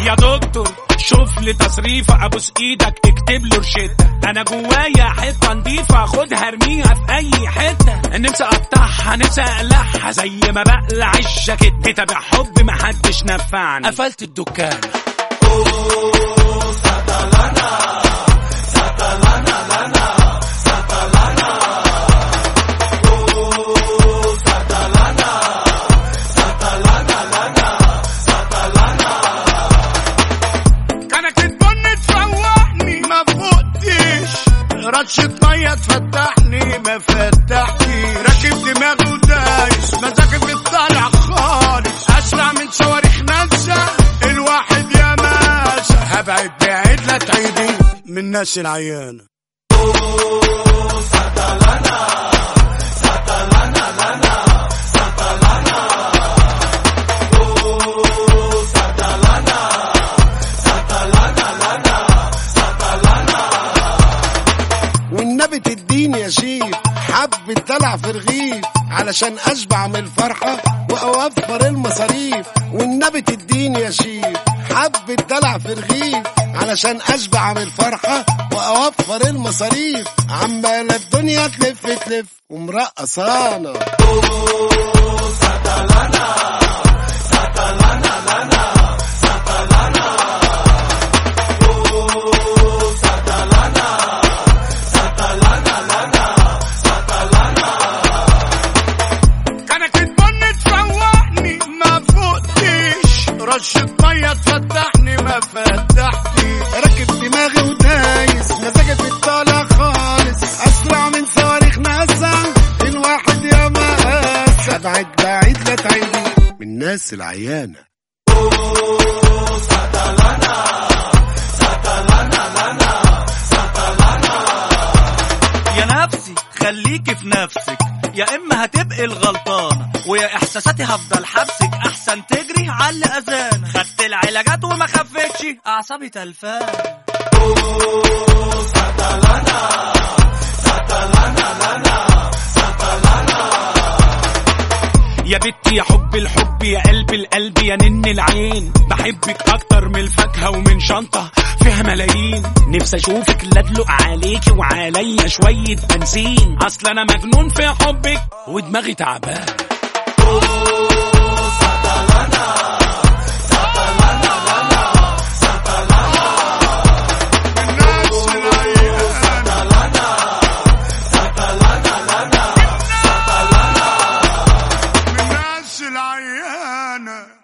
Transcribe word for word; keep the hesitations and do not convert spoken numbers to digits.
يا دكتور شوف لي تصريفة، ابوس ايدك اكتب له روشتة. انا جوايا حتة نضيفة خدها ارميها في اي حتة. نفسي اقطعها نفسي اقلعها زي ما بقلع الجاكيت. تابع حب محدش نفعني قفلت الدكان. رشة مية تفتحني ما فتحتي. راكب دماغي ودايس مزاجي بيطلع خالص. اسرع من صواريخ ناسا الواحد يا ماسة. هبعد بعيد لا تعيدي من الناس العيانة. والنبي تديني يا شيف حبة دلع في رغيف علشان اشبع من الفرحة واوفر المصاريف. والنبي تديني يا شيف حبة دلع في رغيف علشان اشبع من الفرحة واوفر المصاريف. عمالة الدنيا تلف تلف ومرقصانا. رشة مية تفتحني ما فتحتي. راكب دماغي ودايس مزاجي بيطلع خالص. اسرع من صواريخ ناسا الواحد يا مقاس. ابعد بعيد لا تعيدي من الناس العيانة. يا نفسي خليكي في نفسك يا اما هتبقي الغلطانة. ويا احساساتي هفضل حبسك احسن تجري على الاذان. خدت العلاجات وما خفتش اعصابي تلفان. يا بنتي يا حب الحب يا قلب القلب يا نن العين. بحبك اكتر من الفاكهة ومن شنطة فيها ملايين. نفسي اشوفك لا ادلق عليكي وعليا شوية بنزين. اصل انا مجنون في حبك ودماغي تعبان. العيانة.